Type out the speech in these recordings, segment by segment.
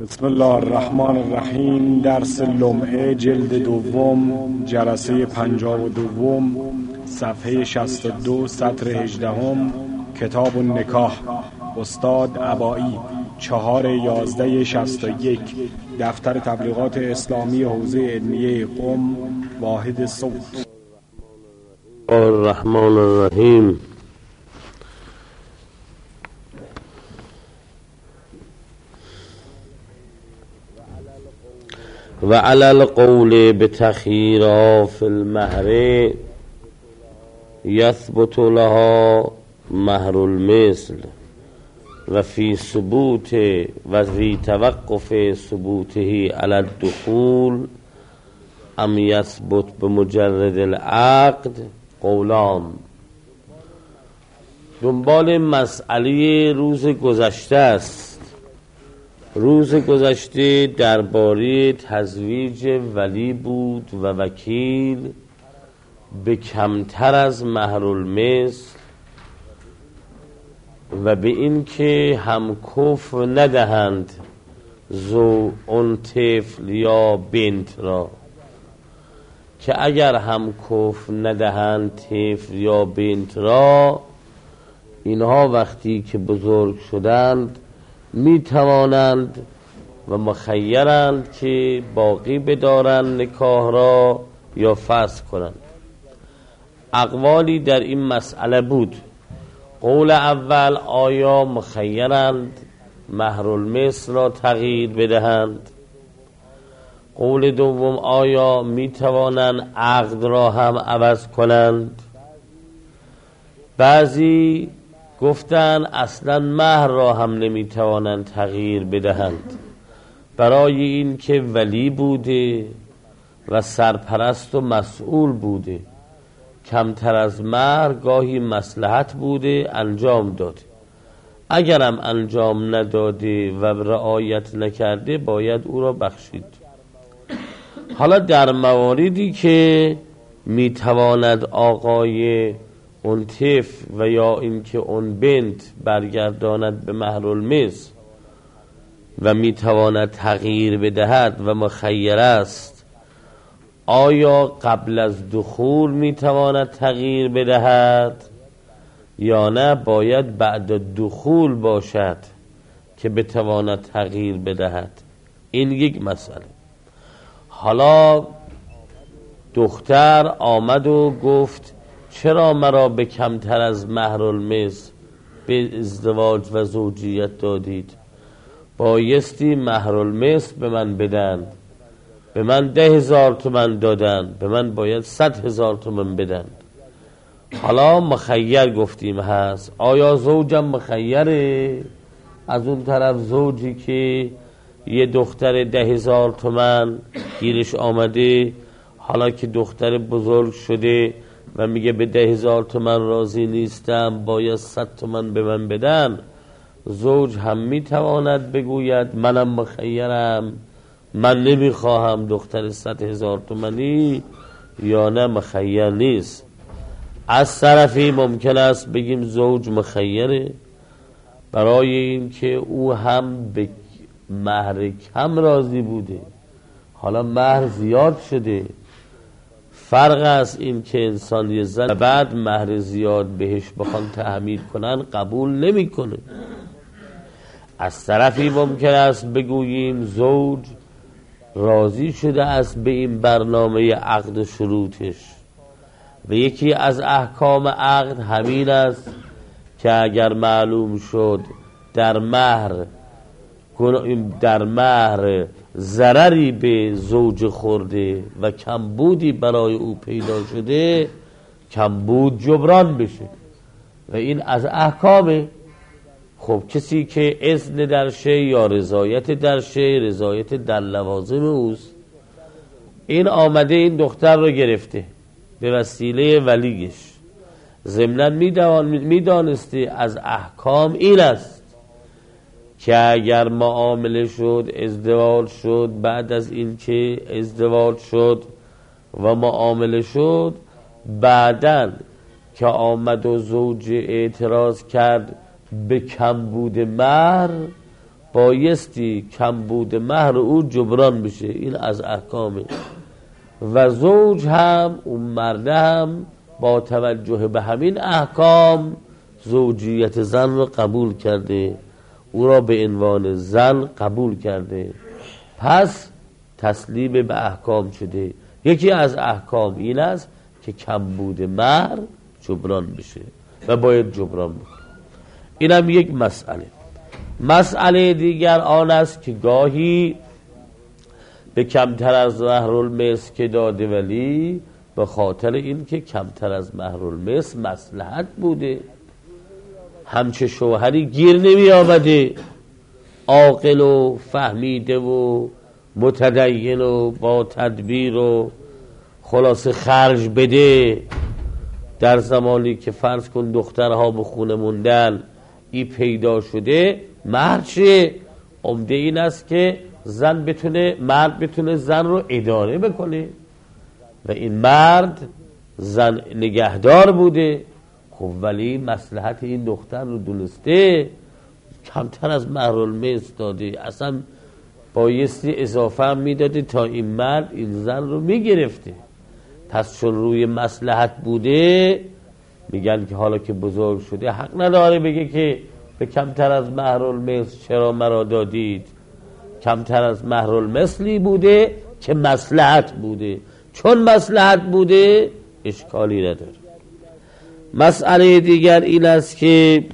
بسم الله الرحمن الرحیم. درس لمعه جلد دوم جلسه 52 صفحه 62 سطر 18 کتاب النکاح، استاد عبایی، 4/11/61، دفتر تبلیغات اسلامی حوزه علمیه قم، واحد صوت. الرحمن الرحیم. و علی القول بتخییرها فی المهر یثبت لها مهر المثل و فی ثبوت و فی توقف ثبوته علی الدخول ام یثبت بمجرد العقد قولان. دنبال مسئله روز گذشته است. روز گذشته درباره تزویج ولی بود و وکیل به کمتر از مهر المثل و به این که هم کف ندهند اون طفل یا بنت را، که اگر هم کف ندهند طفل یا بنت را، اینها وقتی که بزرگ شدند می توانند و مخیرند که باقی بدارند نکاح را یا فسخ کنند. اقوالی در این مسئله بود. قول اول، آیا مخیرند مهر المثل را تغییر بدهند؟ قول دوم، آیا می توانند عقد را هم عوض کنند؟ بعضی گفتن اصلا مهر را هم نمیتوانند تغییر بدهند، برای این که ولی بوده و سرپرست و مسئول بوده، کمتر از مهر گاهی مصلحت بوده انجام داده، اگرم انجام نداده و رعایت نکرده باید او را بخشید. حالا در مواردی که میتواند آقای اون طفل و یا اینکه اون بنت برگرداند به مهر المثل و میتواند تغییر بدهد و مخیر است، آیا قبل از دخول میتواند تغییر بدهد یا نه باید بعد دخول باشد که بتواند تغییر بدهد؟ این یک مسئله. حالا دختر آمد و گفت چرا مرا به کمتر از مهر المثل به ازدواج و زوجیت دادید؟ بایستی مهر المثل به من بدن. به من 10,000 تومان دادن، به من باید 100,000 تومان بدن. حالا مخیر گفتیم هست. آیا زوجم مخیره؟ از اون طرف زوجی که یه دختر 10,000 تومان گیرش آمده، حالا که دختر بزرگ شده و میگه به 10,000 تومان راضی نیستم، باید 100 تومان به من بدن، زوج هم میتواند بگوید منم مخیرم، من نمیخواهم دختر 100,000 تومانی، یا نه مخیر نیست. از طرفی ممکن است بگیم زوج مخیره، برای این که او هم به مهر کم راضی بوده، حالا مهر زیاد شده. فرق است این که انسان یه زن بعد مهر زیاد بهش بخوان تحمیل کنن قبول نمی کنه. از طرفی ممکن است بگوییم زوج راضی شده است به این برنامه عقد و شروطش و یکی از احکام عقد همین است که اگر معلوم شد در مهر ضرری به زوج خورده و کمبودی برای او پیدا شده، کمبود جبران بشه و این از احکامه. خب کسی که اذن در شی یا رضایت در شی، رضایت در لوازم اوست، این آمده این دختر رو گرفته به وسیله ولیش، ضمناً میدانسته از احکام این است که اگر معامله شد، ازدواج شد، بعد از این که ازدواج شد و معامله شد، بعداً که آمد و زوج اعتراض کرد به کمبود مهر، بایستی کمبود مهر او جبران بشه. این از احکامه. و زوج هم اون مرده هم با توجه به همین احکام زوجیت زن رو قبول کرده، او را به عنوان زن قبول کرده، پس تسلیم به احکام شده. یکی از احکام این است که کمبود مهر جبران بشه و باید جبران بشه. این هم یک مسئله. مسئله دیگر آن است که گاهی به کمتر از مهرالمثل که داده، ولی به خاطر این که کمتر از مهرالمثل مصلحت بوده، همچه شوهری گیر نمی آمده، عاقل و فهمیده و متدین و با تدبیر و خلاص خرج بده، در زمانی که فرض کن دخترها به خونه موندن ای پیدا شده، مهر چیه؟ عمده این است که مرد بتونه زن رو اداره بکنه و این مرد زن نگهدار بوده. خب ولی مصلحت این دختر رو دونسته، کمتر از مهرالمثل داده، اصلا بایستی اضافه هم میداده تا این مرد این زن رو میگرفته. پس چون روی مصلحت بوده، میگن که حالا که بزرگ شده حق نداره بگه که به کمتر از مهرالمثل چرا مرا دادید. کمتر از مهرالمثلی بوده که مصلحت بوده، چون مصلحت بوده اشکالی نداره. مسئله دیگر این است که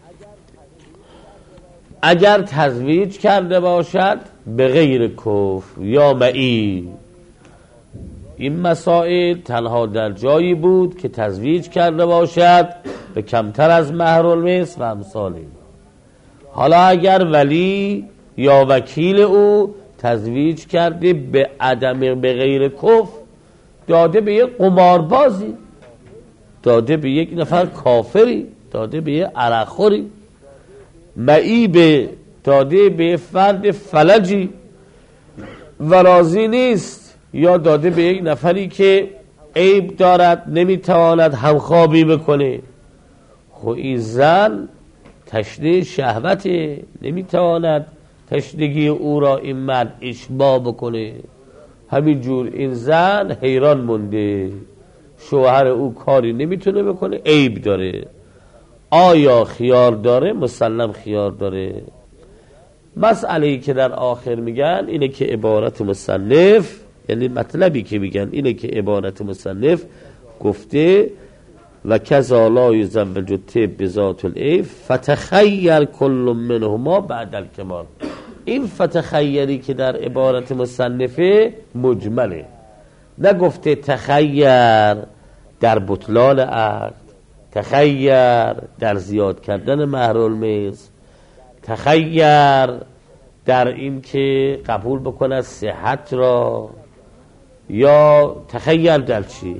اگر تزویج کرده باشد به غیر کفر یا معی، این مسائل تنها در جایی بود که تزویج کرده باشد به کمتر از مهرالمثل و امثاله. حالا اگر ولی یا وکیل او تزویج کرده به عدم به غیر کفر، داده به یک قماربازی، داده به یک نفر کافری، داده به یک عرقخوری، معیب داده به فرد فلجی و راضی نیست، یا داده به یک نفری که عیب دارد نمیتواند همخوابی بکنه. خب این زن تشنه شهوته، نمیتواند تشنگی او را این مرد اشباع بکنه. همینجور این زن حیران مونده، شوهر او کاری نمیتونه بکنه، عیب داره. آیا خیار داره؟ مسلم خیار داره. مسئله‌ای که در آخر میگن اینه که عبارت مصنف، یعنی مطلبی که میگن اینه که عبارت مصنف گفته و کذا لا یزوج الطب بذات العیب فتخیر کل منهما بعد الکمال. این فتخیری که در عبارت مصنفه مجمله، نگفته تخیر در بطلان عقد، تخیر در زیاد کردن مهرالمثل، تخیر در این که قبول بکند صحت را، یا تخیر در چی؟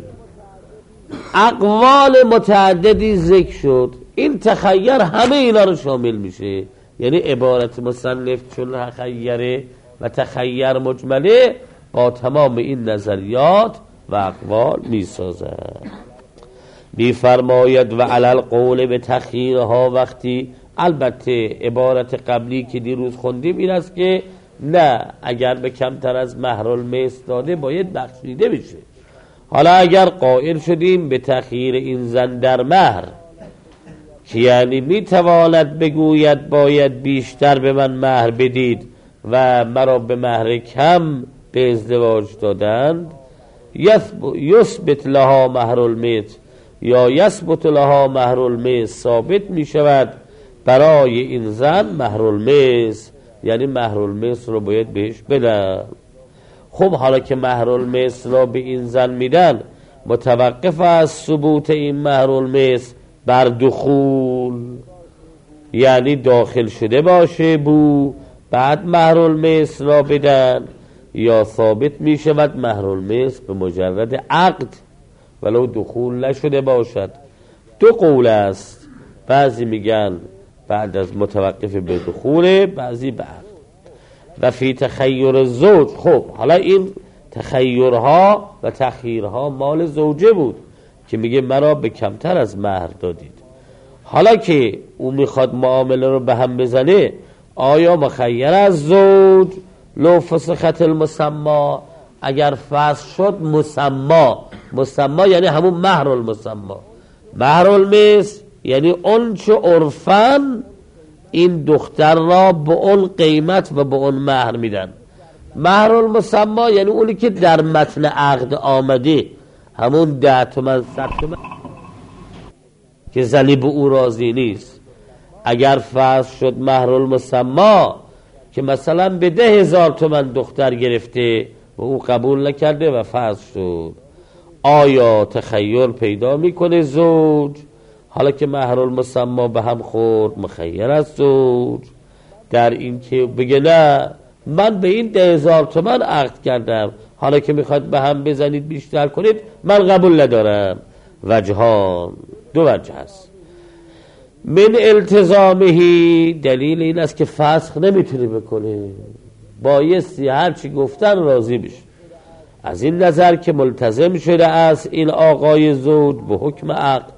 اقوال متعددی ذکر شد. این تخیر همه اینا رو شامل میشه. یعنی عبارت مصنف چون تخیره و تخیر مجمله با تمام این نظریات و اقوال میسازد. میفرماید و علل قول به تخیرها وقتی، البته عبارت قبلی که دیروز خوندیم این است که نه، اگر به کمتر از مهرالمثل داده باید بخشیده بشه. حالا اگر قائل شدیم به تخییر این زن در مهر، که یعنی میتواند بگوید باید بیشتر به من مهر بدید و مرا به مهر کم به ازدواج دادند، یثبت لها مهرالمثل یا یثبت لها مهرالمثل، ثابت می شود برای این زن مهرالمثل، یعنی مهرالمثل رو باید بهش بدن. خب حالا که مهرالمثل را به این زن میدن، متوقف از ثبوت این مهرالمثل بر دخول، یعنی داخل شده باشه بو بعد مهرالمثل را بدن، یا ثابت می شود مهرالمثل به مجرد عقد ولو دخول نشده باشد. دو قول است، بعضی میگن بعد از متوقف به دخول، بعضی به عقد. و فی تخیر زوج، خب حالا این تخیرها و تخیرها مال زوجه بود که میگه مرا به کمتر از مهر دادید. حالا که او میخواد معامله رو به هم بزنه، آیا مخیر از زوج لو فسخت المسما، اگر فسخ شد مسما یعنی همون مهر المسما. مهر المثل یعنی اون چه عرفاً این دختر را به اون قیمت و به اون مهر میدن. مهر المسما یعنی اونی که در متن عقد آمده، همون 10 تومن 100 تومن که زنی به او راضی نیست. اگر فسخ شد مهر المسما که مثلا به 10,000 تومن دختر گرفته و او قبول نکرده و فسخ شد، آیا تخیل پیدا میکنه زوج حالا که مهر المسما به هم خورد مخیر از زوج در این که بگه نه من به این 10,000 تومن عقد کردم، حالا که میخواد به هم بزنید بیشتر کنید من قبول ندارم؟ وجهان، 2 وجه هست. من التزامهی، دلیل این است که فسخ نمیتونه بکنه، بایستی هرچی گفتن راضی بشه. از این نظر که ملتزم شده است این آقای زوج به حکم عقد،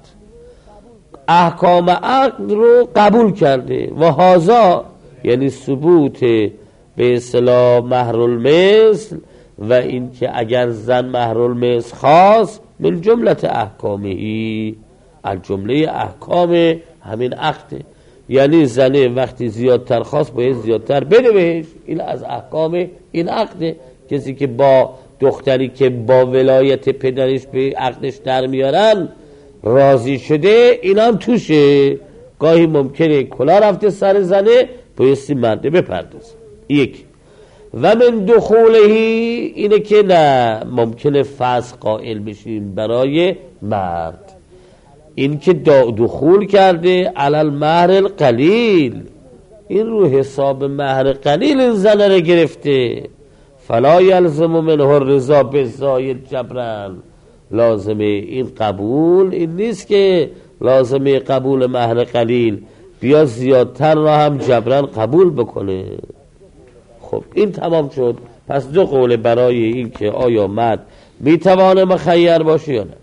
احکام عقد رو قبول کرده و هازا یعنی ثبوت به اصطلاح مهر المثل و این که اگر زن مهر المثل خواست من جملت احکامهی، از جمله احکام همین عقده، یعنی زنه وقتی زیادتر خواست باید زیادتر بده بهش، این از احکام این عقده. کسی که با دختری که با ولایت پدرش به عقدش در میارن راضی شده، این هم توشه. گاهی ممکنه کلا رفته سر زنه بایستی مرده بپردازه. یک و من دخولهی اینه که نه ممکنه فسخ قائل بشیم برای مرد، این که دخول کرده علال مهر القلیل، این رو حساب مهر قلیل این زنه رو گرفته، فلا یلزم منه الرضا بالزاید جبران، لازمه این قبول این نیست که لازمه قبول مهر قلیل بیا زیادتر را هم جبران قبول بکنه. خب این تمام شد. پس 2 قول برای این که آیا مرد میتوانه مخیر باشه یا نه.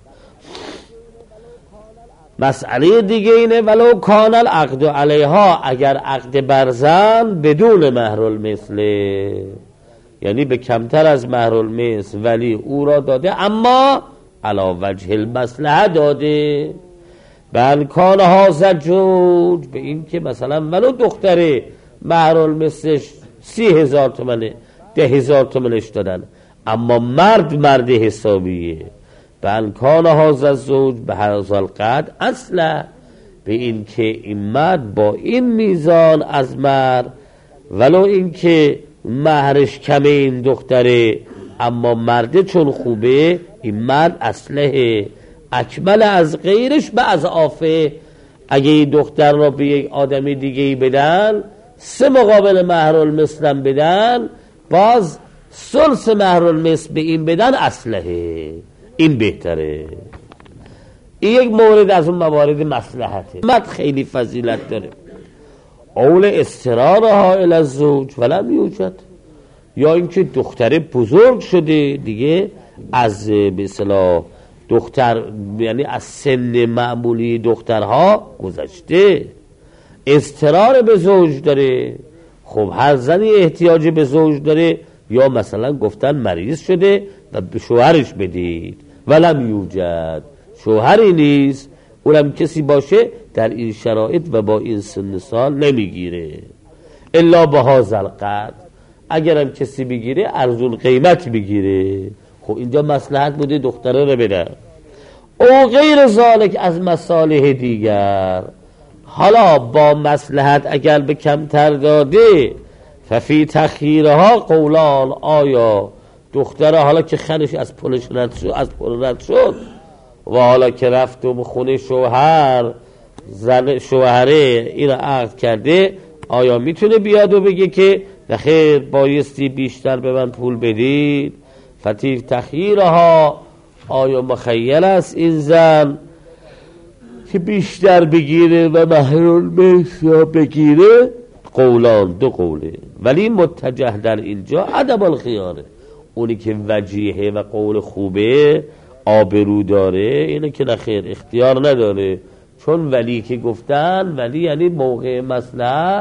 مسئله دیگه اینه ولو کان العقد علیها، اگر عقد بر زن بدون مهر المثل، یعنی به کمتر از مهر المثل ولی او را داده اما علی وجه المصلحه داده، بل کان هذا زوج، به این که مثلا ولو دختره مهر المثلش 30,000 تومنه 10,000 تومنش دادن اما مرد حسابیه، بل کان هذا زوج به هذا القدر اصلا، به این که این مرد با این میزان از مرد ولو این که مهرش کمه این دختره اما مرد چون خوبه، این مرد اصله اکمل از غیرش به از آفه. اگه این دختر را به یک آدمی دیگه بدن 3 مقابل مهر المثل بدن، باز ثلث مهر المثل به این بدن اصله، این بهتره. این یک مورد از اون موارد مصلحته. مرد خیلی فضیلت داره. اول استرارها الی الزوج ولم یوجد، یا اینکه دختر بزرگ شده دیگه از به اصطلاح دختر یعنی از سن معمولی دخترها گذشته، استرار به زوج داره. خب هر زنی احتیاج به زوج داره، یا مثلا گفتن مریض شده و به شوهرش بدید ولم یوجد، شوهری نیست، اونم کسی باشه در این شرایط و با این سن سال نمیگیره الا به هذا القدر، اگرم کسی بگیره ارزون قیمت بگیره. خب اینجا مصلحت بوده دختره رو بده. او غیر ذالک از مصالح دیگر، حالا با مصلحت اگر به کمتر داده ففی تخییرها قولان، آیا دختره حالا که خرش از پولش رد شد و حالا که رفت و خونه شوهر زن شوهره این عقد کرده، آیا میتونه بیاد و بگه که خیر بایستی بیشتر به من پول بدید؟ فتی تخییرها، آیا مخیر است این زن که بیشتر بگیره و مهر المثل بگیره؟ قولان 2 قوله، ولی متجه در اینجا عدم الخیاره، اونی که وجیهه و قول خوبه آبرو داره اینه که نخیر اختیار نداره، چون ولی که گفتن ولی یعنی موقع مصلحت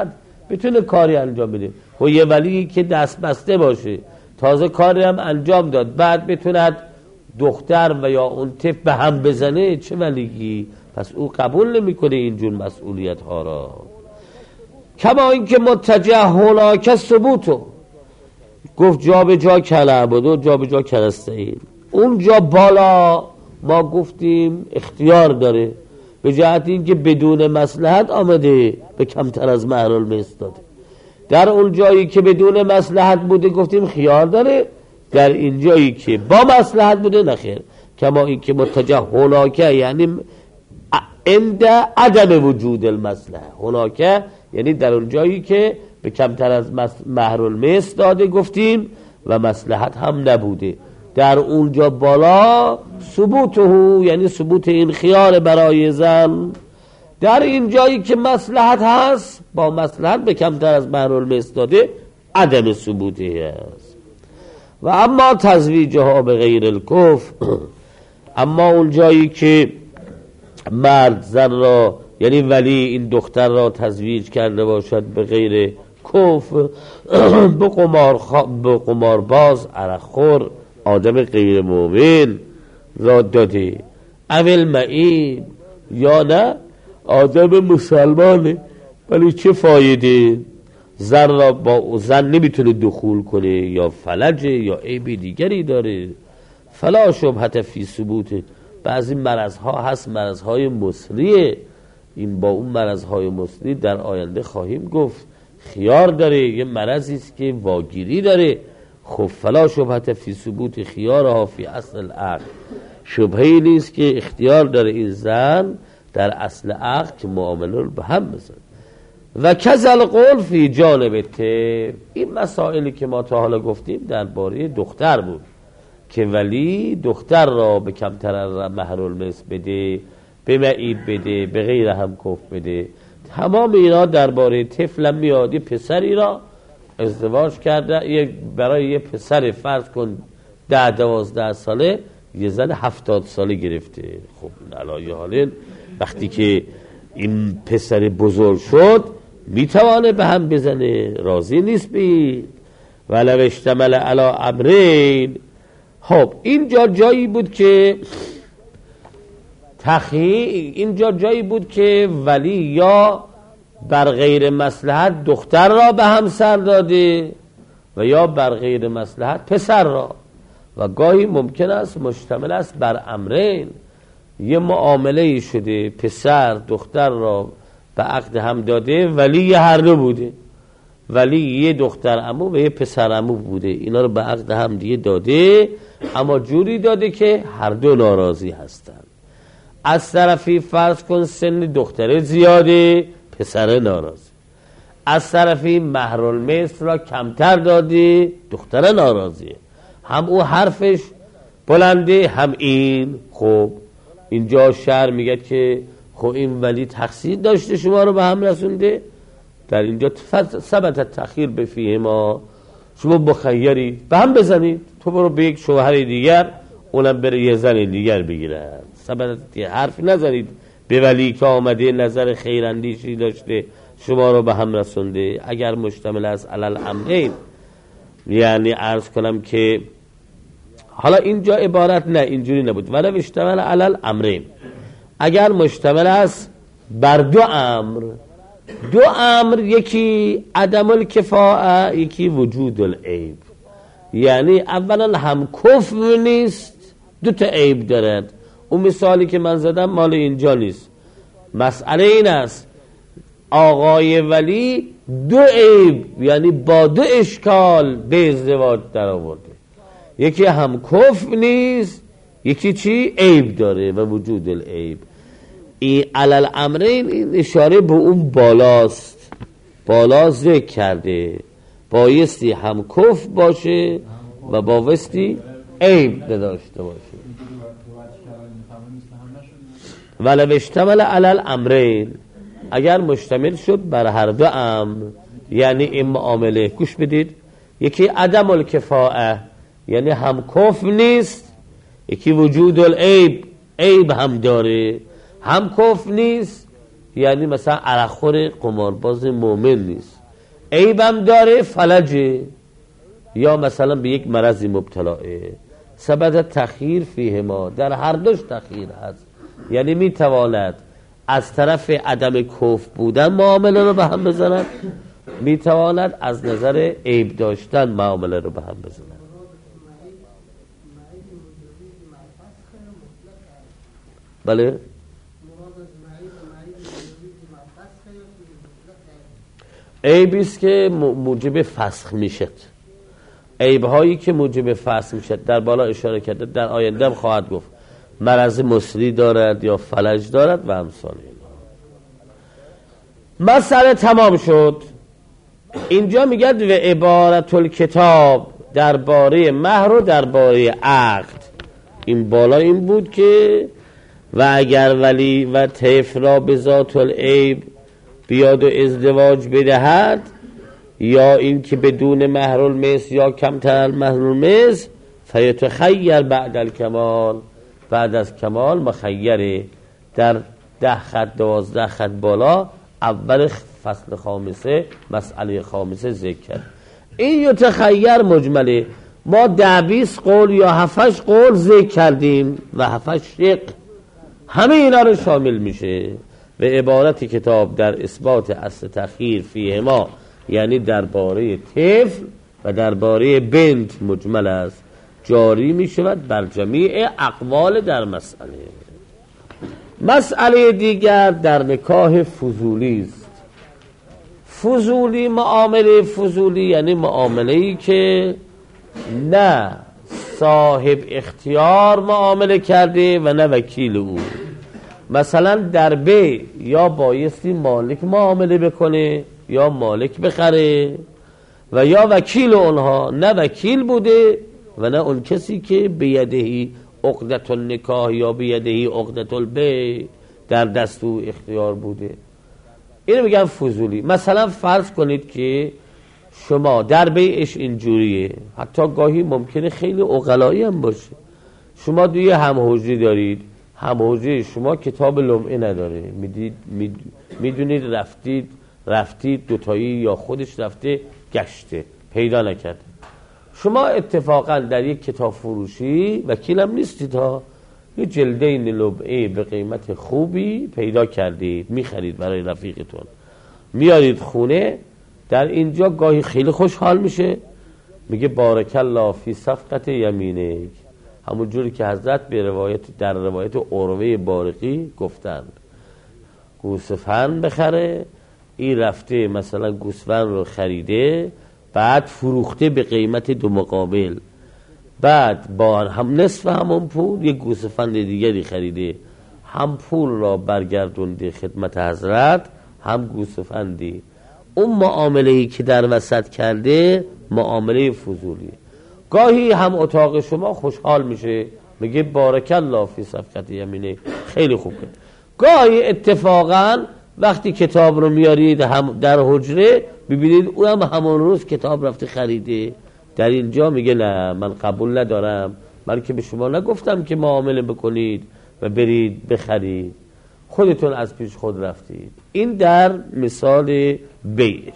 بتونه کاری انجام بده. و یه ولی که دست بسته باشه تازه کاری هم انجام داد بعد بتوند دختر و یا اون طفل به هم بزنه، چه ولیگی؟ پس او قبول نمیکنه اینجور مسئولیت ها را. کما اینکه متجه هناک ثبوتو، گفت جا به جا کلعبدو، جا به جا کلستهین. اونجا بالا ما گفتیم اختیار داره به جهت اینکه بدون مصلحت آمده به کمتر از مهرالمثل داده. در اون جایی که بدون مصلحت بوده گفتیم خیار داره، در این جایی که با مصلحت بوده نخیر. کما این که متجه هناکه یعنی عند عدم وجود المصلحه، هناکه یعنی در اون جایی که به کمتر از مهرالمثل داده گفتیم و مصلحت هم نبوده. در اونجا بالا ثبوته یعنی ثبوت این خیار برای زن. در این جایی که مصلحت هست با مصلحت به کمتر از مهرالمثل داده عدم ثبوتی هست. و اما تزویجها به غیر الکفر، اما اون جایی که مرد زن را یعنی ولی این دختر را تزویج کرده باشد به غیر کفر، به قمارباز، عرقخور، آدم غیر مومن را داده، اول معین یا نه آدم مسلمانه ولی چه فایده؟ زن را با زن نمیتونه دخول کنه یا فلجه یا عیب دیگری داره. فلا شبهت فی ثبوت. بعضی مرضها هست مرضهای مصریه، این با اون مرضهای مصری در آینده خواهیم گفت خیار داره، یه مرضی است که واگیری داره. خب فلا شبهت فی ثبوت خیارها فی اصل العقل، شبهه‌ای نیست که اختیار داره این زن در اصل عقل که معامله رو به هم بزن. و کذل قول فی جانب طفل. این مسائلی که ما تا حالا گفتیم درباره دختر بود که ولی دختر را به کمتر از مهرالمثل بده، به معیب بده، به غیر هم کف بده. تمام اینا درباره طفل هم میاد. یه پسری را ازدواج کرده، برای یه پسر فرض کن 10-12 ساله، یه زن 70 ساله گرفته. خب علایه حاله وقتی که این پسر بزرگ شد میتوانه به هم بزنه، راضی نیست بی ولو اشتمل علی امرین. خب اینجا جایی بود که اینجا جایی بود که ولی یا بر غیر مصلحت دختر را به همسر داده و یا بر غیر مصلحت پسر را، و گاهی ممکن است مشتمل است بر امرین. یه معامله شده پسر دختر را به عقد هم داده، ولی هر دو بوده، ولی یه دختر عمو و یه پسر عمو بوده، اینا رو به عقد هم دیگه داده، اما جوری داده که هر دو ناراضی هستن. از طرفی فرض کن سن دختره زیاده، پسر ناراضی. از طرفی مهرالمثل را کمتر داده، دختره ناراضیه. هم او حرفش بلنده هم این. خب اینجا شرع میگه که خب این ولی تقصیر داشته شما رو به هم رسونده، در اینجا ثبت تأخیر به فیه ما، شما بخیری به هم بزنید، تو برو به یک شوهر دیگر، اونم بره یه زن دیگر بگیره. ثبت حرف نزنید به ولی که آمده نظر خیراندیشی داشته شما رو به هم رسونده. اگر مشتمل است علل امرین، یعنی عرض کنم که حالا اینجا عبارت نه اینجوری نبود، ولی مشتمل علل امرین، اگر مشتمل است بر دو امر، یکی عدم الکفاءه، یکی وجود العیب. یعنی اولا هم کفر نیست، دو تا عیب دارد. اون مثالی که من زدم مال اینجا نیست. مسئله این است آقای ولی دو عیب یعنی با دو اشکال به ازدواج در آورده، یکی هم کفر نیست، یکی چی؟ عیب داره و وجود العیب. این علل امرین، این اشاره به اون بالاست، بالا ذکر کرده، بایستی هم کفر باشه و بایستی عیب نداشته باشه. ولو اشتمل علل امرین، اگر مشتمل شد بر هر دو امر، یعنی این معامله، گوش بدید، یکی عدم الکفاءه یعنی هم کفر نیست، یکی وجود العیب، عیب هم داره، هم کفر نیست یعنی مثلا عرقخور قمارباز مومن نیست، عیبم داره، فلجه، یا مثلا به یک مرضی مبتلاه. سبب تخییر فیه ما، در هر دوش تخییر هست. یعنی میتواند از طرف عدم کفر بودن معامله رو به هم بزند، میتواند از نظر عیب داشتن معامله رو به هم بزند. بله، عیبیست که موجب فسخ میشد. عیبهایی که موجب فسخ میشد در بالا اشاره کرده، در آینده هم خواهد گفت. مرض مسری دارد یا فلج دارد و امثال اینا. مسئله تمام شد. اینجا میگه و عبارت الکتاب درباره مهر و درباره عقد. این بالا این بود که و اگر ولی و طفل را به ذات العیب بیاد و ازدواج بدهد، یا این که بدون مهر المثل یا کمتر مهر المثل، فیتخیر بعد الکمال، بعد از کمال مخیره. در 10 خط 12 خط بالا اول فصل خامسه مسئله خامسه ذکر کرد. این یتخیر مجمله. ما 10-20 قول یا 7 قول ذکر کردیم و 7 شق، همه اینا رو شامل میشه. و عبارت کتاب در اثبات اصل تخییر فیه ما، یعنی درباره طفل و درباره بنت مجمل است، جاری می شود بر جمیع اقوال در مسئله. مسئله دیگر در نکاح فضولی است. فضولی، معامله فضولی یعنی معامله‌ای که نه صاحب اختیار معامله کرده و نه وکیل او. مثلا در بی یا بایستی مالک معامله بکنه یا مالک بخره، و یا وکیل اونها نه وکیل بوده و نه اون کسی که بیدهی عقدة النکاح یا بیدهی عقدة البیع در دست او اختیار بوده. اینو میگن فضولی. مثلا فرض کنید که شما در بیعش اینجوریه، حتی گاهی ممکنه خیلی عقلایی هم باشه. شما دوی همحجری دارید، همحجری شما کتاب لمعه نداره، میدونید رفتید دوتایی یا خودش رفته گشته پیدا نکرد. شما اتفاقا در یک کتاب فروشی وکیلم نیستید ها، یه جلدین لمعه به قیمت خوبی پیدا کردید، میخرید برای رفیقتون، میارید خونه. در اینجا گاهی خیلی خوشحال میشه، میگه بارک الله فی صفقت یمینک، همون جوری که حضرت به در روایت عروه بارقی گفتند گوسفند بخره. این رفته مثلا گوسفند رو خریده، بعد فروخته به قیمت دو مقابل، بعد با هم نصف همون پول یک گوسفند دیگری خریده، هم پول را برگردونده خدمت حضرت هم گوسفندی. اون معامله‌ای که در وسط کرده معامله فضولی. گاهی هم اتاق شما خوشحال میشه، میگه بارک الله فی صفقت یمینه، خیلی خوبه. گاهی اتفاقا وقتی کتاب رو میارید هم در حجره ببینید او هم همون روز کتاب رفته خریده. در اینجا میگه نه، من قبول ندارم، من که به شما نگفتم که معامله بکنید و برید بخرید، خودتون از پیش خود رفتید. این در مثال بیعش.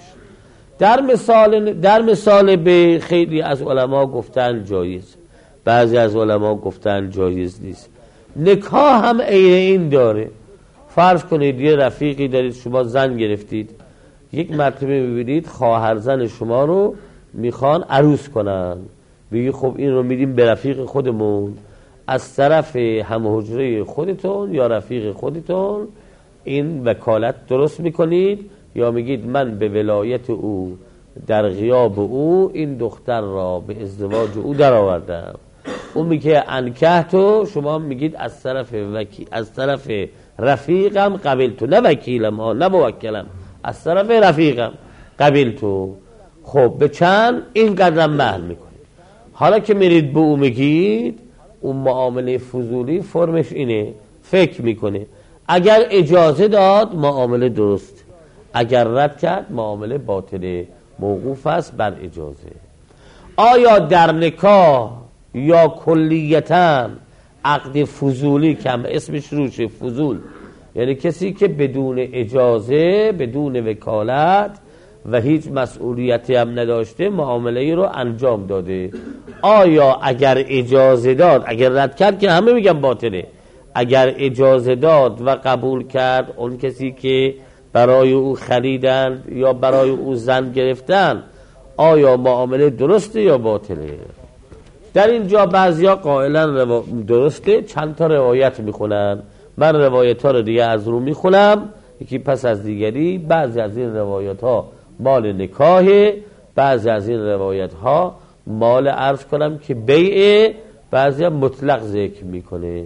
در مثال بیع خیلی از علما گفتن جایز، بعضی از علما گفتن جایز نیست. نکاح هم عین این داره. فرض کنید یه رفیقی دارید، شما زن گرفتید، یک مرتبه ببینید خواهر زن شما رو میخوان عروس کنن، بگی خب این رو میدیم به رفیق خودمون، از طرف همحجره خودتون یا رفیق خودتون این وکالت درست میکنید، یا میگید من به ولایت او در غیاب او این دختر را به ازدواج او در آوردم. اون میگه انکه تو، شما میگید از طرف رفیقم قبل تو، نه وکیلم ها، نه موکلم، از طرف رفیقم قبل تو. خب به چند؟ این قدرم مهر میکنید. حالا که میرید به او میگید، اون معامله فضولی فرمش اینه، فکر میکنه، اگر اجازه داد معامله درست، اگر رد کرد معامله باطله، موقوف است بر اجازه. آیا در نکاح یا کلیتاً عقد فضولی کم اسمش روشه فضول، یعنی کسی که بدون اجازه بدون وکالت و هیچ مسئولیتی هم نداشته معامله رو انجام داده. آیا اگر اجازه داد، اگر رد کرد که همه میگن باطله، اگر اجازه داد و قبول کرد اون کسی که برای او خریدند یا برای او زن گرفتن، آیا معامله درسته یا باطله؟ در اینجا بعضیا قائلا درسته، چند تا روایت میخونن. من روایت ها رو دیگه از رو میخونم یکی پس از دیگری. بعضی از این روایت ها مال نکاهه، بعضی از این روایت ها مال عرض کنم که بیعه، بعضی مطلق ذکر میکنه.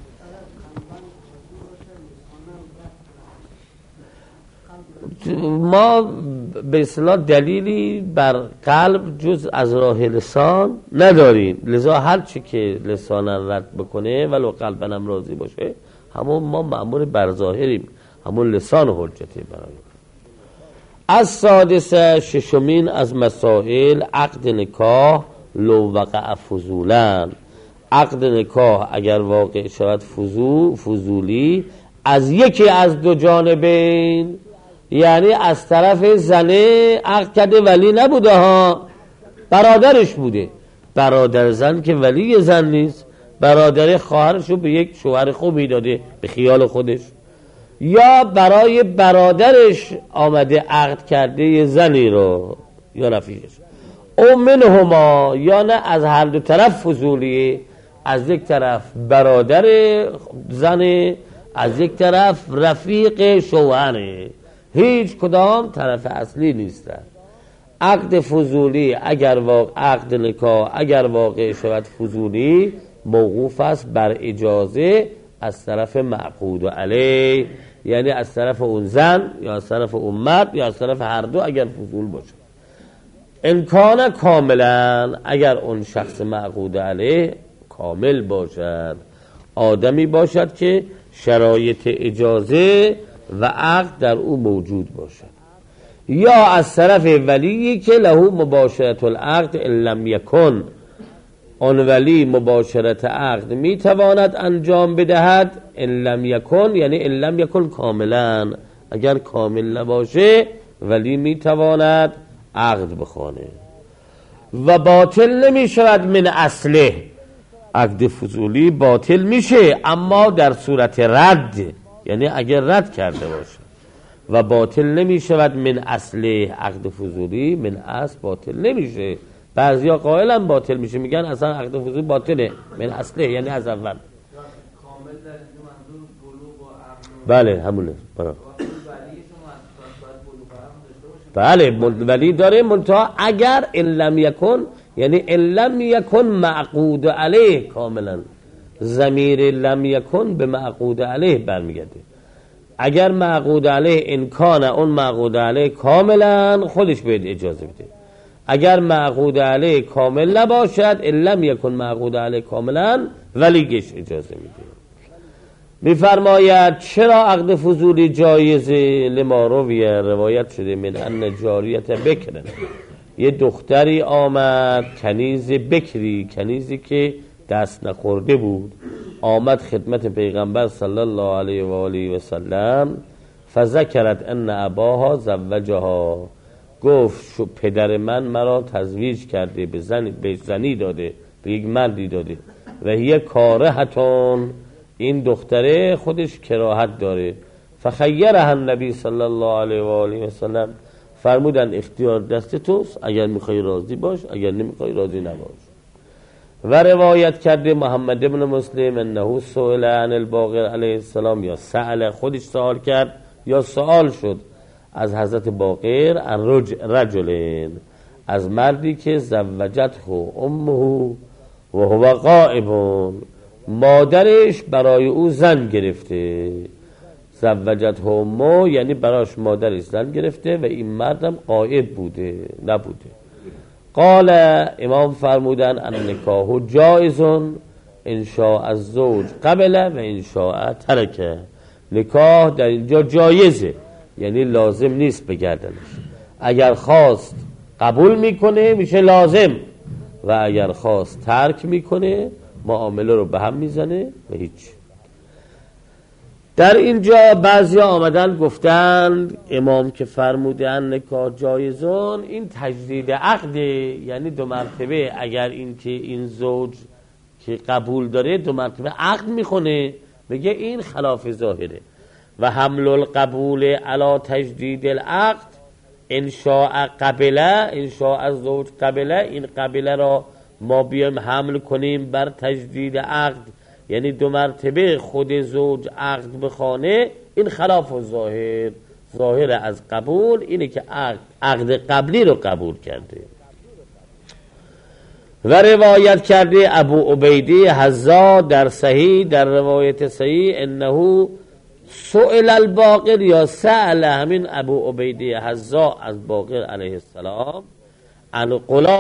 ما به اصطلاح دلیلی بر قلب جز از راه لسان نداریم، لذا هر چی که لسان رد بکنه ولو قلبن هم راضی باشه همون ما مأمور بر ظاهریم، همون لسان حجتی برای. از سادسه ششمین از مسائل عقد نکاح لو وقع فضولا. عقد نکاح اگر واقع شود فضولی از یکی از دو جانبین، یعنی از طرف زنه عقد کرده ولی نبوده ها، برادرش بوده. برادر زن که ولی زن نیست، برادر خواهرش رو به یک شوهر خوبی داده به خیال خودش، یا برای برادرش آمده عقد کرده زنی رو یا رفیقش. او منهما، یا نه از هر دو طرف فضولیه، از یک طرف برادر زن، از یک طرف رفیق شوهره، هیچ کدام طرف اصلی نیستن. عقد فضولی عقد نکاح اگر واقع شود فضولی موقوف است بر اجازه از طرف معقود علیه، یعنی از طرف اون زن یا از طرف اون مرد یا از طرف هر دو اگر فضول باشه. امکان کاملا اگر اون شخص معقود علیه کامل باشد، آدمی باشد که شرایط اجازه و عقد در او موجود باشد، یا از طرف ولی که له مباشرت العقد ان لم یکن، آن ولی مباشرت عقد میتواند انجام بدهد، ان لم یکن یعنی ان لم یکن کاملا، اگر کامل نباشه ولی میتواند عقد بخونه و باطل نمی شود من اصله. عقد فضولی باطل میشه اما در صورت رد، یعنی اگر رد کرده باشه، و باطل نمی شود من اصله. عقد فضولی من اصل باطل نمیشه. بعضیا قائلا باطل میشه، میگن اصلا عقد فضولی باطله من اصله، یعنی از اول. بله همونه. بله ولی داره منتها اگر ان لم یکن، یعنی ان لم یکن معقود علیه کاملا، ضمیر لم یکن به معقود علیه برمیگرده. اگر معقود علیه امکان اون معقود علیه کاملا خودش باید اجازه بده، اگر معقود علیه کامل نباشد ان لم یکن معقود علیه کاملا ولیش اجازه میده. میفرماید چرا عقد فضولی جایزه؟ لما رویه، روایت شده من ان جاریت بکرن، یه دختری آمد کنیز بکری، کنیزی که دست نخورده بود، آمد خدمت پیغمبر صلی الله علیه و آله و سلم، فذکرت ان اباها زوجها، گفت پدر من مرا تزویج کرده، به زنی داده، به یک مردی داده، و هی کارهتون، این دختره خودش کراهت داره. فخیرها النبی صلی الله علیه و آله و سلم، فرمودن اختیار دست توست، اگر میخوای راضی باش، اگر نمیخوای راضی نباش. و روایت کرده محمد ابن مسلم انه سئل عن الباقر علیه السلام، یا سأل خودش سوال کرد یا سوال شد از حضرت باقر عن رجل، از مردی که زوجته امه و هو غائب، مادرش برای او زن گرفته. زوجته امه یعنی براش مادرش زن گرفته و این مردم غائب نبوده. قال امام فرمودن ان نکاح جائزون ان شاء الزوج قبل و ان شاء ترکه، نکاح در اینجا جایزه، یعنی لازم نیست بگردنش، اگر خواست قبول میکنه میشه لازم، و اگر خواست ترک میکنه معامله رو به هم میزنه و هیچ. در اینجا بعضی آمدن گفتند امام که فرمودن نکاح جایزون این تجدید عقد، یعنی 2 مرتبه اگر این که این زوج که قبول داره 2 مرتبه عقد میخونه، بگه این خلاف ظاهره. و حمل القبول علی تجدید العقد انشاء قبله، انشاء از زوج قبله، این قبله را ما بیایم حمل کنیم بر تجدید عقد، یعنی 2 مرتبه خود زوج عقد بخونه، این خلاف ظاهر. ظاهر از قبول اینه که عقد قبلی رو قبول کرده. و روایت کرده ابو عبیده حذا در صحیح، در روایت صحیح انه سئل الباقر یا سأل، همین ابو عبیده حذا از باقر علیه السلام عن غلام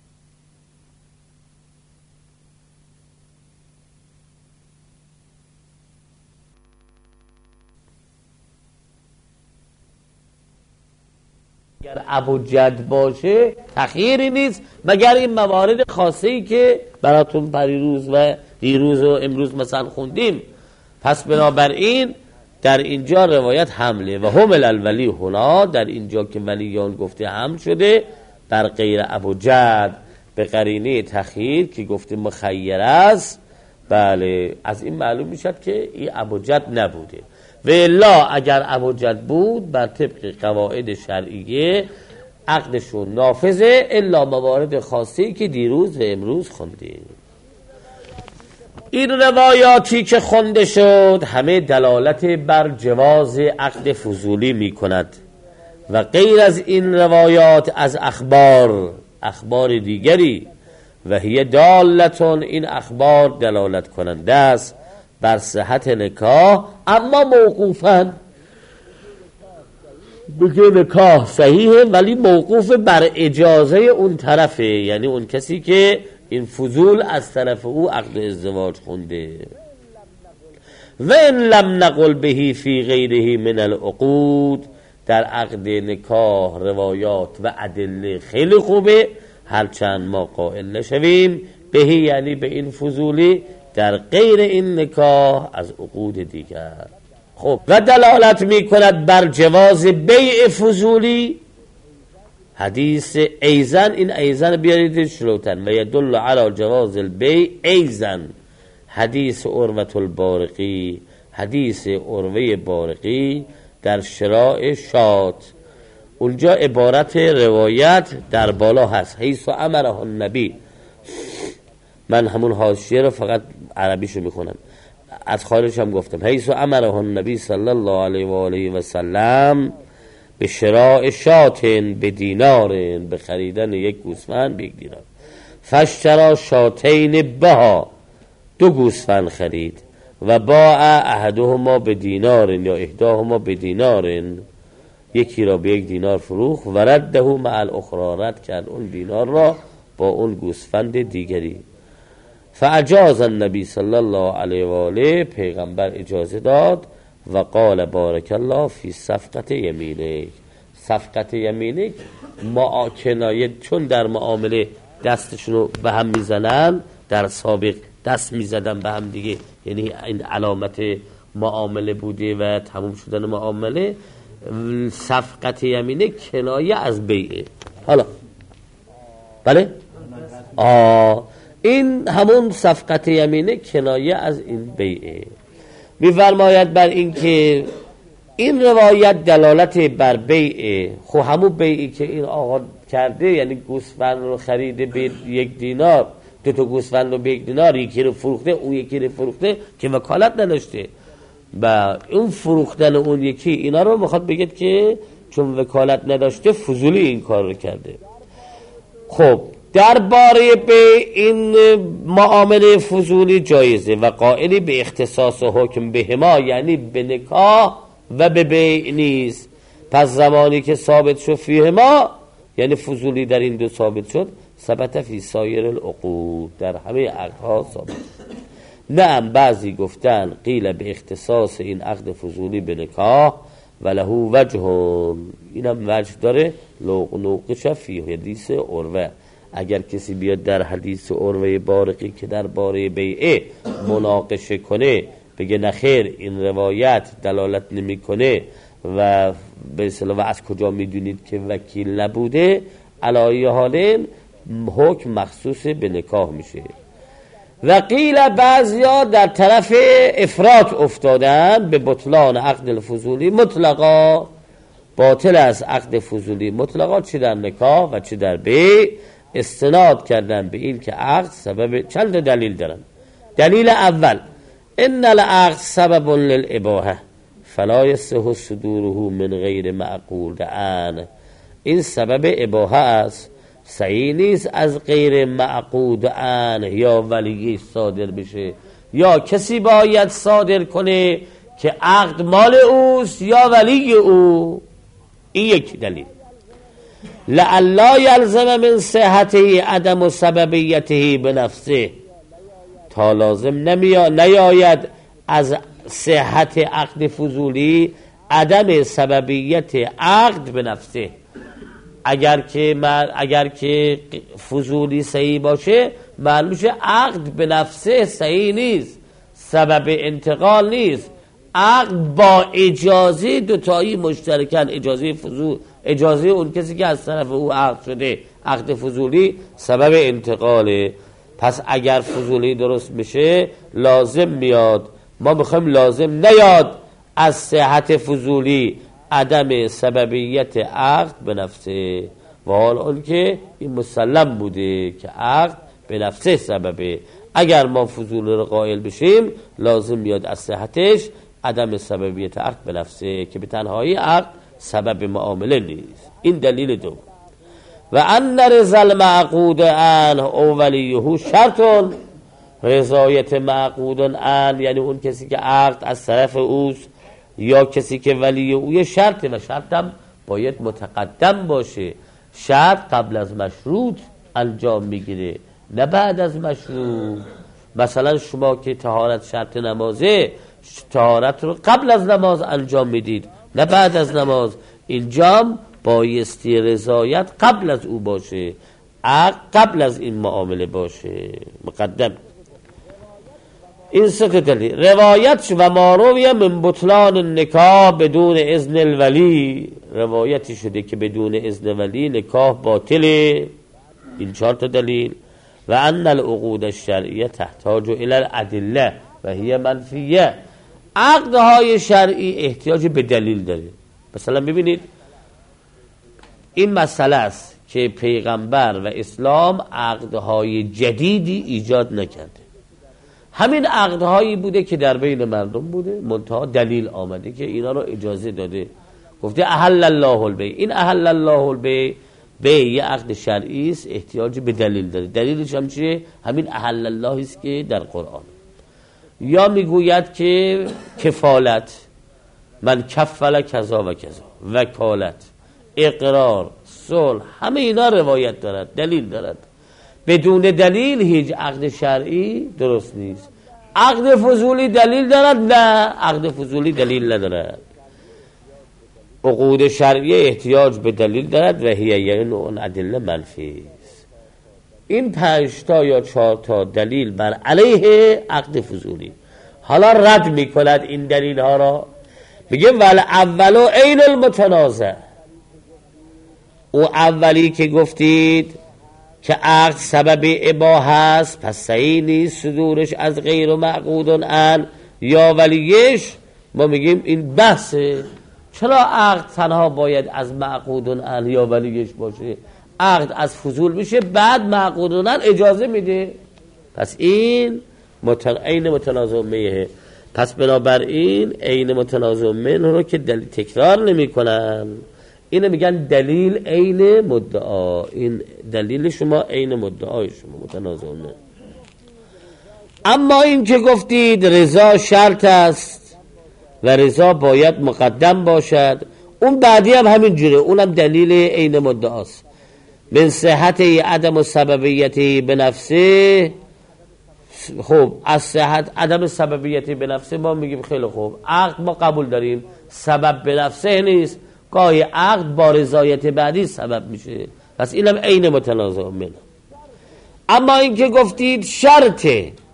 اگر ابوجد باشه تخییری نیست مگر این موارد خاصی که براتون پریروز و دیروز و امروز مثلا خوندیم. پس بنابراین در اینجا روایت حمله و حمل الولی هنا، در اینجا که ولیان گفته حمل شده در غیر ابوجد به قرینه تخییر که گفته مخیر است. بله از این معلوم میشد که این ابوجد نبوده، و الا اگر ابوجد بود بر طبق قواعد شرعیه عقدشون نافذه، الا موارد خاصی که دیروز و امروز خوندیم. این روایاتی که خونده شد همه دلالت بر جواز عقد فضولی می کند و غیر از این روایات از اخبار دیگری و هی دالتون، این اخبار دلالت کننده است بر صحت نکاح، اما موقوفاً، بگه نکاح صحیحه ولی موقوف بر اجازه اون طرفه، یعنی اون کسی که این فضول از طرف او عقد ازدواج خونده. و ان لم نقل بهی فی غیره من العقود، در عقد نکاح روایات و ادله خیلی خوبه، هرچند ما قائل نشویم بهی یعنی به این فضولی در غیر این نکاح از عقود دیگر. خب و دلالت می کند بر جواز بیع فضولی حدیث ایزن، این ایزن بیارید شلوتن، و یدل علی جواز البیع ایزن حدیث عروة البارقی، حدیث عروه بارقی در شراء شات، اونجا عبارت روایت در بالا هست حیث امره النبی. من همون حاشیه رو فقط عربیشو میخونم، از خارج هم گفتم. حیث امره النبی صلی الله علیه و آله و سلم به شراء شاتن به دینارن، به خریدن یک گوسفند به 1 دینار. فاشترا شاتین بها، 2 گوسفند خرید، و باع احدهما به دینارن یا احداهما به دینارن، یکی را به 1 دینار فروخت، و رده مع الاخرى، رد کرد اون دینار را با اون گوسفند دیگری. فاجاز النبی صلی الله علیه و آله، پیغمبر اجازه داد و قال بارک الله فی صفقت یمینک. صفقت یمینک کنایه، چون در معامله دستشونو به هم میزنن، در سابق دست میزدن به هم دیگه، یعنی این علامت معامله بوده و تموم شدن معامله. صفقت یمینک کنایه از بیعه. حالا بله این همون صفقت یمینه کنایه از این بیعه. می‌فرماید بر این که این روایت دلالت بر بیعه، خب همون بیعی که این آقا کرده، یعنی گوسفند رو خریده به 1 دینار، 2 تا گوسفند رو به 1 دینار، یکی رو فروخته، اون یکی رو فروخته که وکالت نداشته، و اون فروختن اون یکی اینا رو میخواد بگید که چون وکالت نداشته فضولی این کار رو کرده. خب درباره به این معامله فضولی جایزه و قائلی به اختصاص حکم بهما، یعنی به نکاح و به بیع نیست. پس زمانی که ثابت شد فیهما، یعنی فضولی در این 2 ثابت شد، ثبت فی سایر العقود، در همه عقدها ثابت. نعم بعضی گفتن قیل به اختصاص این عقد فضولی به نکاح و له وجه، اینم وجه داره، نوقش فی حدیث عروه. اگر کسی بیاد در حدیث عروه بارقی که در باره بیعه مناقشه کنه بگه نخیر این روایت دلالت نمیکنه و به اصطلاح از کجا میدونید که وکیل نبوده، علی حالین حکم مخصوص به نکاح میشه. و قیل بعضیا در طرف افراط افتادن به بطلان عقد الفضولی مطلقا، باطل از عقد فضولی مطلقا چه در نکاح و چه در بیع، استناد کردن به این که عقد سبب چند دلیل دارن. دلیل اول ان العقد سبب للاباحه فلا یصح صدوره من غیر معقود عنه، این سبب اباحه است، صحیح نیست از غیر معقود عنه یا ولی صادر بشه، یا کسی باید صادر کنه که عقد مال اوست یا ولی او. این یک دلیل. لعلا یلزم من صحته عدم و سببیته بنفسه، تا لازم نیاید از صحت عقد فضولی عدم سببیت عقد به نفسه. اگر که فضولی صحیح باشه معلوم شه عقد به نفسه صحیح نیست، سبب انتقال نیست. عقد با اجازه دوتایی مشترکن، اجازه فضول، اجازه اون کسی که از طرف او عقد شده، عقد فضولی سبب انتقاله. پس اگر فضولی درست بشه لازم میاد، ما میخوایم لازم نیاد از صحت فضولی عدم سببیت عقد به نفسه، و حال اون که این مسلم بوده که عقد به نفسه سببه. اگر ما فضولی رو قائل بشیم لازم میاد از صحتش عدم سببیت عقد به نفسه که به تنهایی عقد سبب معامله نیست. این دلیل دوم. و ان رضا المعقود عنه او ولیه شرط، رضایت معقود عنه یعنی اون کسی که عقد از طرف اوست یا کسی که ولی او شرطه، و شرطم باید متقدم باشه. شرط قبل از مشروط انجام میگیره نه بعد از مشروط. مثلا شما که طهارت شرط نمازه، طهارت رو قبل از نماز انجام میدید نه بعد از نماز. اینجام بایستی رضایت قبل از او باشه، عقد قبل از این معامله باشه، مقدم. این سه دلیل. روایت و مارویه من بطلان النکاح بدون اذن الولی، روایتی شده که بدون اذن ولی نکاح باطله. این 4 دلیل. و ان العقود الشرعیه تحتاج الى الادله و هی منفیه، عقدهای شرعی احتیاج به دلیل داره. مثلا ببینید این مسئله است که پیغمبر و اسلام عقدهای جدیدی ایجاد نکرده، همین عقدهایی بوده که در بین مردم بوده، منتها دلیل آمده که اینا رو اجازه داده، گفته احل الله البیع. این احل الله البیع یه عقد شرعی است، احتیاج به دلیل داره. دلیلش هم چیه؟ همین احل الله است که در قرآن. یا میگوید که کفالت، من کفل کذا و کذا، وکالت، اقرار، صلح، همه اینا روایت دارد، دلیل دارد. بدون دلیل هیچ عقد شرعی درست نیست. عقد فضولی دلیل دارد؟ نه، عقد فضولی دلیل ندارد. عقود شرعی احتیاج به دلیل دارد و هی یعنی اون ادله منفی است. این 5 تا یا 4 تا دلیل بر علیه عقد فضولی. حالا رد میکند این دلیل ها را، میگه ول اولو عین المتنازع. او اولی که گفتید که عقد سبب اباحه است، پس صحیح نیست صدورش از غیر معقود عنه یا ولیش. ما میگیم این بحثه. چرا عقد تنها باید از معقود عنه یا ولیش باشه؟ عقد از فضول میشه بعد معقود عنه اجازه میده. پس این عین متنازع منه. پس بنابراین عین متنازع منه رو که تکرار نمی کنن، اینو میگن دلیل عین مدعا. این دلیل شما عین مدعای شما، متنازع منه. اما این که گفتید رضا شرط است و رضا باید مقدم باشد، اون بعدی هم همین جوره، اونم دلیل عین مدعاست. من صحت عدم و سببیتی به نفسه. خب از صحت عدم سببیتی به نفسه ما میگیم خیلی خوب، عقد ما قبول داریم، سبب به نفسه نیست، گاهی عقد با رضایت بعدی سبب میشه، پس اینم عین متنازع منه. اما این که گفتید شرطه،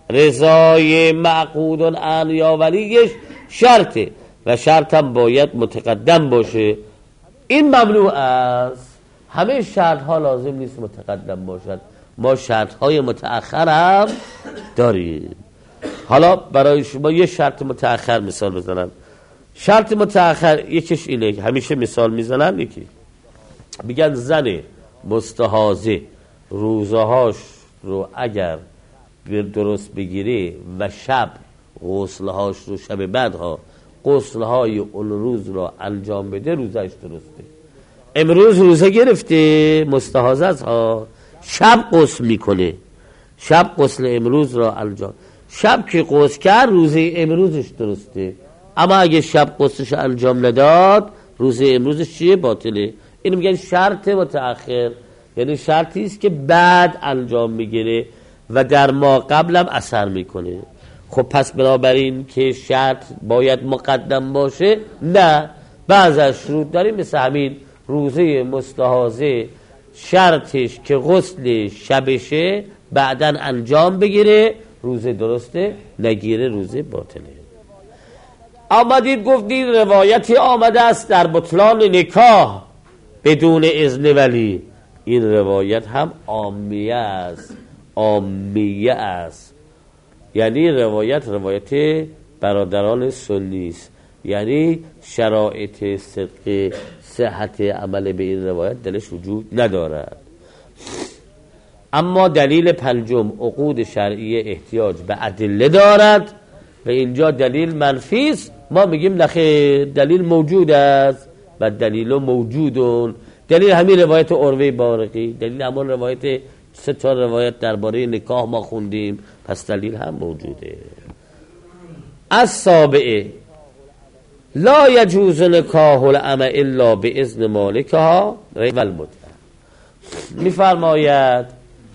رضای معقود عن یا ولیش شرطه و شرط هم باید متقدم باشه. این ممنوع است. همه شرط ها لازم نیست متقدم باشد، ما شرط های متأخر هم داریم. حالا برای شما یه شرط متأخر مثال بزنم. شرط متأخر یکیش اینه، همیشه مثال میزنن، یکی میگن زن مستحاضه روزهاش رو اگر درست بگیره و شب غسلهاش رو شب بعدها غسلهای اون روز رو انجام بده روزش درسته. امروز روزه گرفته مستحاضه است ها، شب غسل میکنه، شب غسل امروز رو انجام، شب که غسل کرد روزه امروزش درسته. اما اگه شب غسلش انجام نداد روزه امروزش چیه؟ باطله. اینو میگن شرط متأخر، یعنی شرطی است که بعد انجام میگیره و در ما قبلم اثر میکنه. خب پس بنابراین که شرط باید مقدم باشه؟ نه، بعض از شروط داریم، مثل همین روزه مستحاضه شرطش که غسل شبشه بعدن انجام بگیره روزه درسته، نگیره روزه باطله. آمدید گفتید روایتی آمده است در بطلان نکاح بدون اذن ولی. این روایت هم عامیه است، عامیه است، یعنی روایت برادران سنی است، یعنی شرایط صدق صحت عمل به این روایت دلش وجود ندارد. اما دلیل پنجم عقود شرعیه احتیاج به ادله دارد و اینجا دلیل منفی است. ما میگیم نخیر دلیل موجود است و دلیل موجودون. دلیل همین روایت عروه بارقی، دلیل همون روایت 3 روایت درباره نکاح ما خوندیم، پس دلیل هم موجوده. السابعه لا یجوز نکاح الامه الا باذن مالکها و المتعه. میفرماید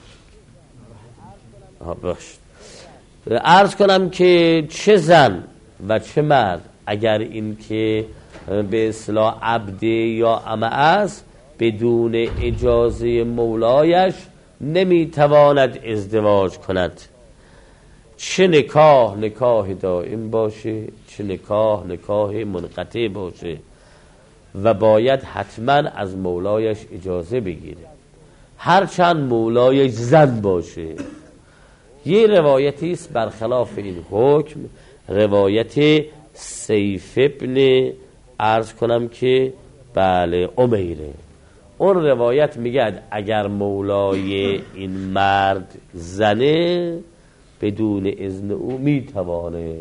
عرض کنم که چه زن و چه مرد اگر این که به اصطلاح عبد یا امه است بدون اجازه مولایش نمیتواند ازدواج کند، چه نکاح دائم باشه چه نکاح منقطع باشه، و باید حتما از مولایش اجازه بگیره، هرچند مولایش زن باشه. یه روایتی است برخلاف این حکم، روایت سیف ابن عرض کنم که بله امیره. اون روایت میگه اگر مولای این مرد زنه بدون اذن او میتوانه.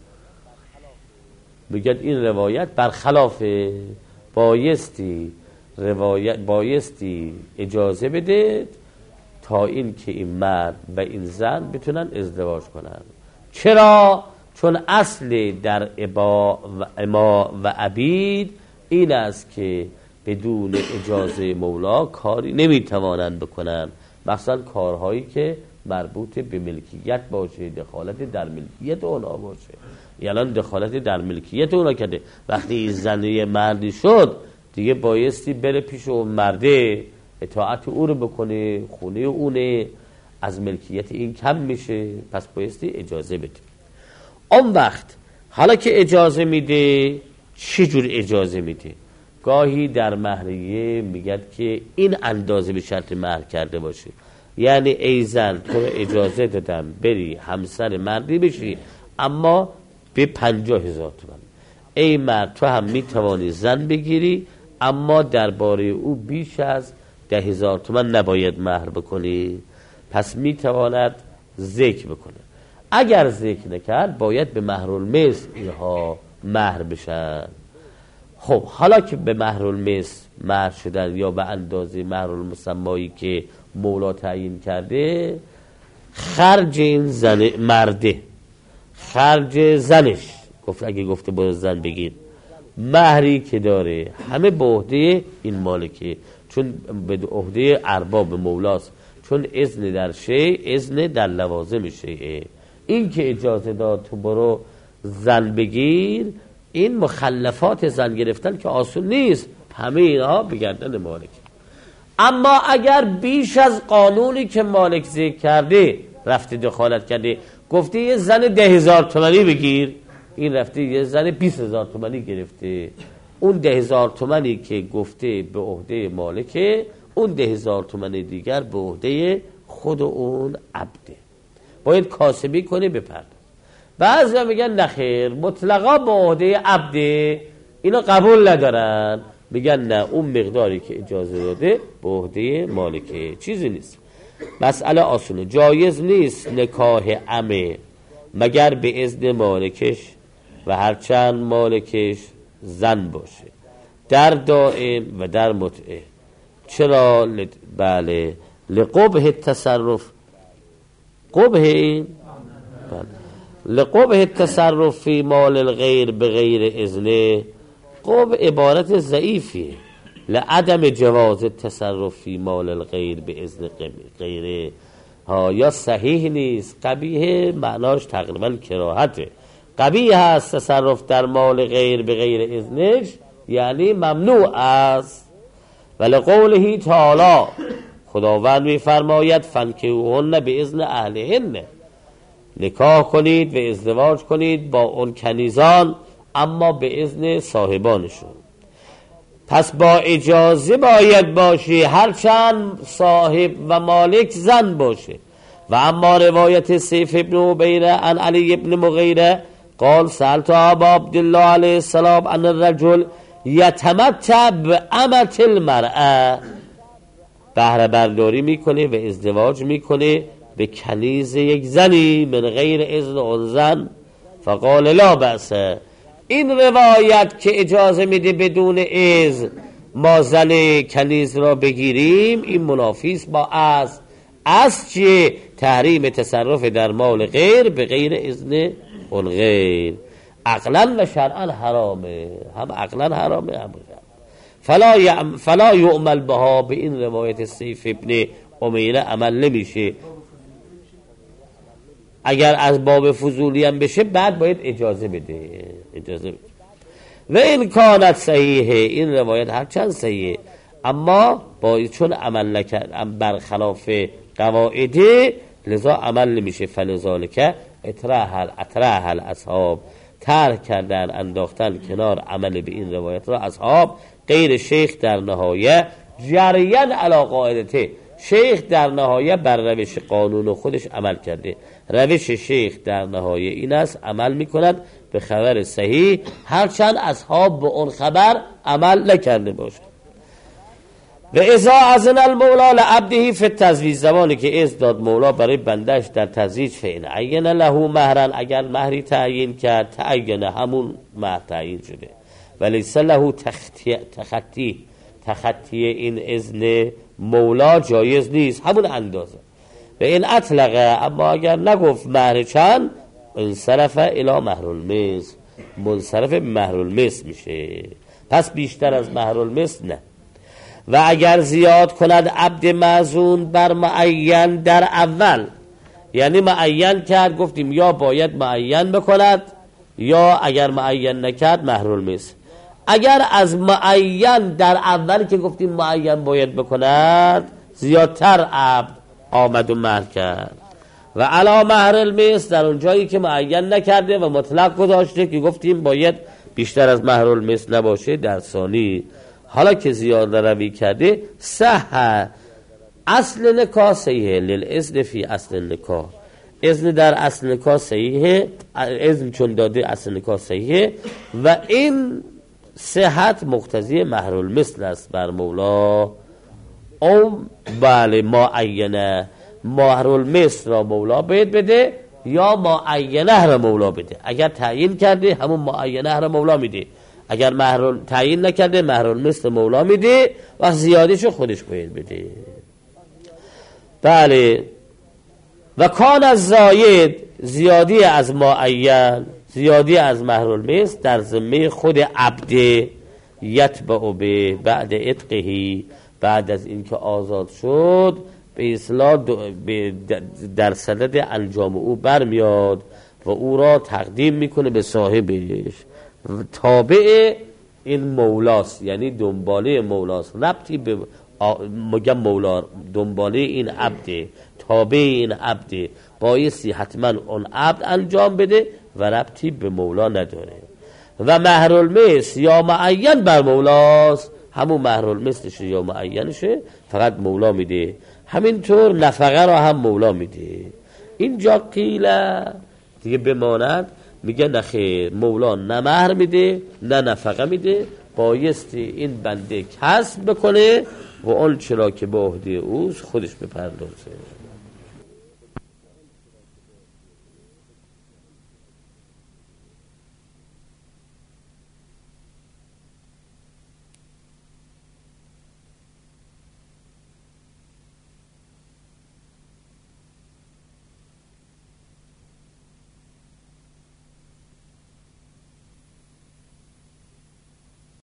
میگه این روایت برخلاف، بایستی اجازه بده تا این که این مرد و این زن بتونن ازدواج کنن. چرا؟ چون اصل در اما و عبید این است که بدون اجازه مولا کاری نمیتوانند بکنن، مثلا کارهایی که مربوط به ملکیت باشه، دخالت در ملکیت اونا باشه. یعنی دخالت در ملکیت اونا کرده، وقتی زنه مردی شد دیگه بایستی بره پیش اون مرده اطاعت او رو بکنه، خونه اونه، از ملکیت این کم میشه، پس بایستی اجازه بده. اون وقت حالا که اجازه میده چه جور اجازه میده؟ گاهی در مهریه میگد که این اندازه به شرط مهر کرده باشه، یعنی ای زن تو اجازه دادم بری همسر مردی بشی اما به 50,000 تومان. ای مرد تو هم میتوانی زن بگیری اما درباره او بیش از 10,000 تومان نباید مهر بکنی. پس میتواند ذکر بکنه. اگر ذکر نکرد باید به مهرالمثل اینها مهر بشن. خب حالا که به مهرالمثل مهر شدن یا به اندازه مهرالمسمایی که مولا تعیین کرده، خرج این زن مرده، خرج زنش گفت، اگه گفته با زن بگیر، مهری که داره همه به عهده این مالکه، چون به عهده ارباب مولاست، چون اذن در شیء اذن در لوازم شیء. این که اجازه داد تو برو زن بگیر، این مخلفات زن گرفتن که آسون نیست، همه اینها به گردن مالک. اما اگر بیش از قانونی که مالک ذکر کرده رفته دخالت کرده، گفته یه زن 10,000 تومانی بگیر، این رفته یه زن 20,000 تومانی گرفته. اون 10,000 تومانی که گفته به عهده مالکه، اون 10,000 تومانی دیگر به عهده خود اون عبده، باید کاسبی کنه بپرد. بعضی میگن نخیر، مطلقا به عهده عبده، اینا قبول ندارن، میگن نه، اون مقداری که اجازه داده به عهده مالکه، چیزی نیست. مسئله آسونه. جایز نیست نکاح عمه مگر به اذن مالکش و هرچند مالکش زن باشه، در دائم و در متعه. چرا؟ بله، لقبح التصرف، قبح این لقبح التصرف فی مال الغیر بغیر اذنه. قبح عبارت ضعیفیه، لعدم جواز التصرف فی مال الغیر به اذن غیره ها، یا صحیح نیست، قبیح معناش تقریبا کراهته. قبیح هست تصرف در مال غیر به غیر اذنش، یعنی ممنوع است. ولی قوله تعالی، خداوند می فرماید فانکحوهن به اذن اهلهن، نکاح کنید و ازدواج کنید با اون کنیزان، اما به اذن صاحبانشون. پس با اجازه باید باشه، هرچند صاحب و مالک زن باشه. و اما روایت سیف ابن عبیره عن علی ابن مغیره قال سألت ابا عبدالله علیه السلام ان الرجل یتمتع بامة المرأة، بهره برداری میکنه و ازدواج میکنه به کنیز یک زنی من غیر اذن اون زن. فقال لا بأس، این روایت که اجازه میده بدون اذن ما زن کنیز را بگیریم، این منافیست با از چیه؟ تحریم تصرف در مال غیر به غیر اذن اون غیر، عقلا و شرعا حرامه، هم عقلا حرامه هم فلا یعمل بها. به این روایت سیف ابن عمیره عمل نمیشه. اگر از باب فضولی هم بشه بعد باید اجازه بده. و این کانت صحیحه، این روایت هرچند صحیحه اما باید چون عمل نکرد برخلاف قواعده، لذا عمل نمیشه. فلذالک اطرح الاصحاب، ترک کردن انداختن کنار عمل به این روایت را اصحاب غیر شیخ در نهایه جریان علی قاعدته. شیخ در نهایه بر روش قانون خودش عمل کرده. روش شیخ در نهایه این است عمل میکند به خبر صحیح، هرچند اصحاب به اون خبر عمل نکرده باشد. و اذا اذن المولا لعبده فی التزویج، زمانی که اذن داد مولا برای بندش در تزویج، فین عین له مهرا، اگر مهری تعیین کرد، تعین همون مهر تعیین شده. ولیس له تخطی این اذن مولا جایز نیست، همون اندازه. و این اطلقه، اما اگر نگفت مهر چند، انصرف الی مهر المثل، منصرف به مهر المثل میشه، پس بیشتر از مهر المثل نه. و اگر زیاد کند عبد معزون بر معین در اول، یعنی معین کرد، گفتیم یا باید معین بکند یا اگر معین نکرد مهر المثل. اگر از معین در اول که گفتیم معین باید بکند زیادتر عبد آمد و مهر کرد، و علا مهر المثل در اون جایی که معین نکرده و مطلق گذاشته که گفتیم باید بیشتر از مهر المثل نباشه، در ثانی حالا که زیاده روی کرده، صح اصل نکاح صحیحه، للاذن فی اصل نکاح، اذن در اصل نکاح صحیحه، اذن چون داده اصل نکاح صحیحه و این صحت مقتضی مهر المثل است بر مولا. او بله معینه، مهر المثل را مولا باید بده یا معینه را مولا بده. اگر تعیین کرده همون معینه را مولا میده، اگر تعیین نکرده مهر المثل مولا میده و زیادیشو خودش باید بده. بله. و کان از زاید، زیادی از معین، زیادی از مهر المثل در ذمه خود عبد، یتبع به بعد عتقهی، بعد از اینکه آزاد شد به اصلاح در صدد انجام او برمیاد و او را تقدیم میکنه به صاحبش، تابع این مولاست، یعنی دنباله مولاست، ربطی به مگم مولا، دنباله این عبده، تابع این عبده. بایستی حتما اون عبد انجام بده و ربطی به مولا نداره. و مهرالمثل یا معین بر مولاست، همون مهرالمثلشه یا معینشه فقط مولا میده. همینطور نفقه را هم مولا میده. اینجا قیله دیگه بماند، میگه نخیر، مولا نه مهر میده نه نفقه میده، بایستی این بنده کسب بکنه و اون چرا که به عهده اوست خودش بپردازه.